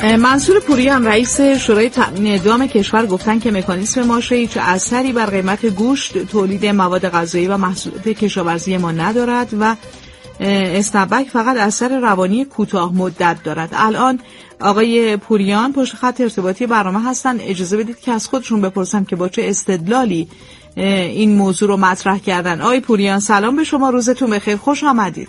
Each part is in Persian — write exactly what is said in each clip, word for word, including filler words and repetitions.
منصور پوریان رئیس شورای تامین دام کشور گفتن که مکانیزم ماشه هیچ اثری بر قیمت گوشت، تولید مواد غذایی و محصولات کشاورزی ما ندارد و اسنپبک فقط اثر روانی کوتاه مدت دارد. الان آقای پوریان پشت خط ارتباطی برنامه هستن. اجازه بدید که از خودشون بپرسم که با چه استدلالی این موضوع رو مطرح کردن. آقای پوریان سلام به شما، روزتون بخیر، خوش آمدید.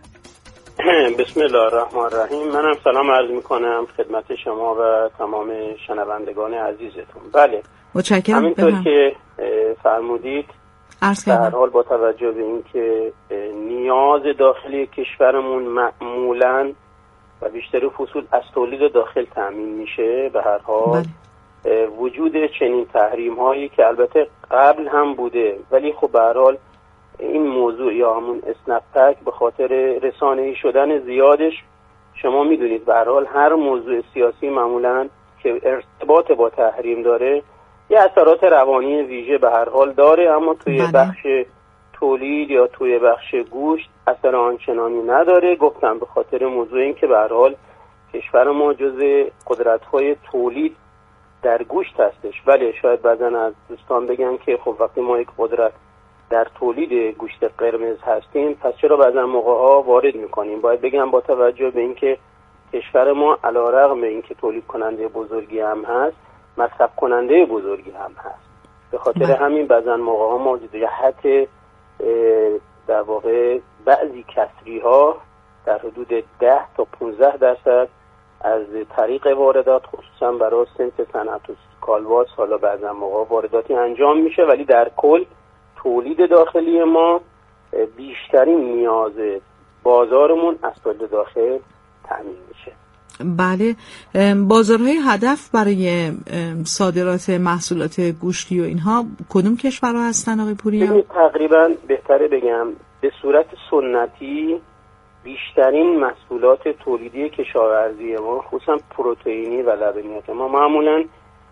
بسم الله الرحمن الرحیم. منم سلام عرض میکنم خدمت شما و تمام شنوندگان عزیزتون. بله متشکرم. همینطور که فرمودید در هر حال با توجه به اینکه نیاز داخلی کشورمون معمولاً و بیشتر فصول از تولید داخل تامین میشه، به هر حال بله. وجود چنین تحریم هایی که البته قبل هم بوده ولی خب به هر حال این موضوع یا همون اسنپبک به خاطر رسانه‌ای شدن زیادش، شما میدونید به هر حال هر موضوع سیاسی معمولاً که ارتباط با تحریم داره یه اثرات روانی ویژه به هر حال داره، اما توی بله. بخش تولید یا توی بخش گوشت اثر آنچنانی نداره. گفتم به خاطر موضوع این که به هر حال کشور ما جزء قدرت‌های تولید در گوشت هستش. ولی شاید بعضن از دوستان بگن که خب وقتی ما یک قدرت در تولید گوشت قرمز هستیم پس چرا بعضن موقع‌ها وارد میکنیم؟ باید بگم با توجه به اینکه کشور ما علیرغم اینکه تولید کننده بزرگی هم هست، مصرف کننده بزرگی هم هست. به خاطر همین بعضن موقع‌ها ما جهت در واقع بعضی کسری ها در حدود ده تا پانزده درصد از طریق واردات خصوصا برای سنت صنعت و کالباس حالا بعضا موقع وارداتی انجام میشه، ولی در کل تولید داخلی ما بیشترین نیاز بازارمون از تولید داخل تامین میشه. بله، بازارهای هدف برای صادرات محصولات گوشتی و اینها کدوم کشورها هستن آقای پوریان؟ تقریبا بهتره بگم به صورت سنتی بیشترین محصولات تولیدی کشاورزی ما خصوصا پروتئینی و لبنیات ما معمولا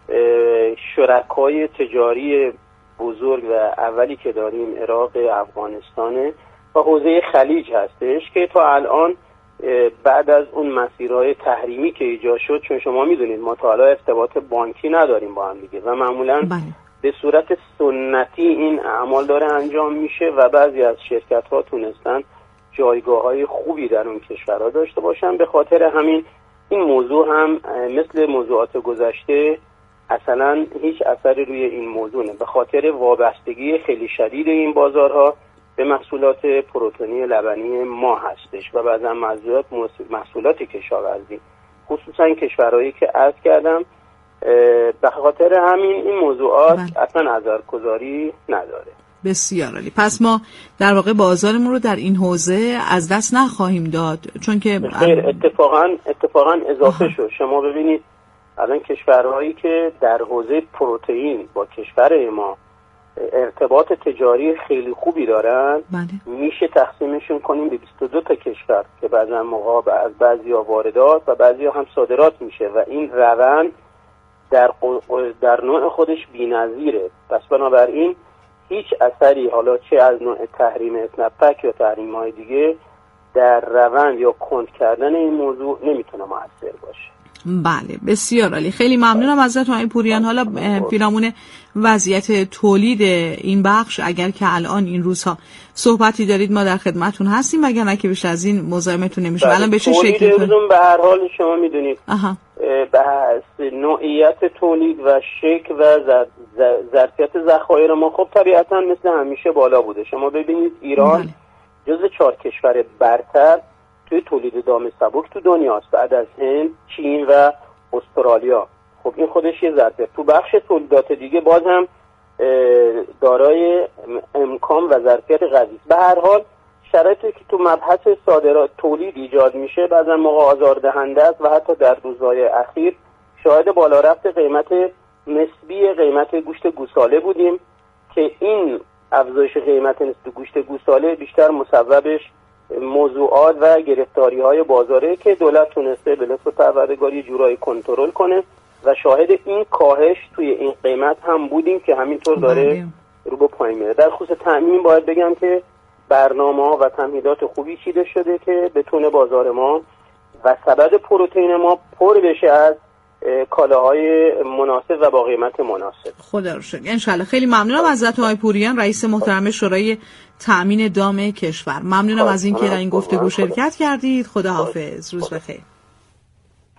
شرکای تجاری بزرگ و اولی که داریم عراق، افغانستانه و حوزه خلیج هستش که تا الان بعد از اون مسیرهای تحریمی که ایجاد شد، چون شما میدونید ما تا حالا ارتباط بانکی نداریم با هم دیگه و معمولا بله. به صورت سنتی این اعمال داره انجام میشه و بعضی از شرکت ها تونستن جایگاه های خوبی در اون کشورها داشته باشن. به خاطر همین این موضوع هم مثل موضوعات گذشته اصلا هیچ اثری روی این موضوع نه، به خاطر وابستگی خیلی شدید این بازارها به محصولات پروتئینی لبنی ما هستش و بعضا محصولات محصولات کشاورزی خصوصا کشورهایی که عرض کردم. به خاطر همین این موضوعات بله. اصلا اثرگذاری نداره. بسیار عالی. پس ما در واقع بازارمون رو در این حوزه از دست نخواهیم داد، چون که خیر اتفاقا اتفاقا اضافه آه. شد. شما ببینید الان کشورهایی که در حوزه پروتئین با کشور ما ارتباط تجاری خیلی خوبی دارن بله. میشه تقسیمشون کنیم به بیست و دو تا کشور که بعضا موقع از بعضیا واردات و بعضیا هم صادرات میشه و این روند در در نوع خودش بی‌نظیره. پس بنابراین هیچ اثری حالا چه از نوع تحریم اسنپبک یا تحریم های دیگه در روند یا کند کردن این موضوع نمیتونه مؤثر باشه. بله بسیار عالی، خیلی ممنونم ازتون آقای پوریان. حالا پیرامون وضعیت تولید این بخش اگر که الان این روزها صحبتی دارید ما در خدمتتون هستیم، وگرنه که بیشتر از این مزاحمتون نمیشیم. الان به چه شکلی به هر حال شما میدونید به نوعیت تولید و شکل و ظرفیت ذخایر ما خب طبیعتا مثل همیشه بالا بوده. شما ببینید ایران بله. جزو چهار کشور برتر توی تولید دام سبک تو دنیاست بعد از هند، چین و استرالیا. خب این خودش یه ظرفیت. تو بخش تولیدات دیگه باز هم دارای امکان و ظرفیت قوی. به هر حال شرایطی که تو مبحث صادرات تولید ایجاد میشه بعضا موقع آزاردهنده است و حتی در روزهای اخیر شاهد بالا رفت قیمت نسبی قیمت گوشت گوساله بودیم که این افزایش قیمت نسبی گوشت گوساله بیشتر مسببش موضوعات و گرفتاری های بازاره که دولت تونسته به لطف پروردگاری جورایی کنترل کنه و شاهد این کاهش توی این قیمت هم بودیم که همینطور داره رو به پایین میره. در خصوص تامین باید بگم که برنامه‌ها و تمهیدات خوبی چیده شده که بتونه بازار ما و سبد پروتئین ما پر بشه از کالاهای مناسب و با قیمت مناسب. خدا رو شکر. انشالله. خیلی ممنونم ازتون آقای پوریان، رئیس محترم شورای تأمین دام کشور. ممنونم از اینکه در این گفتگو شرکت کردید. خدا حافظ. روز بخیر.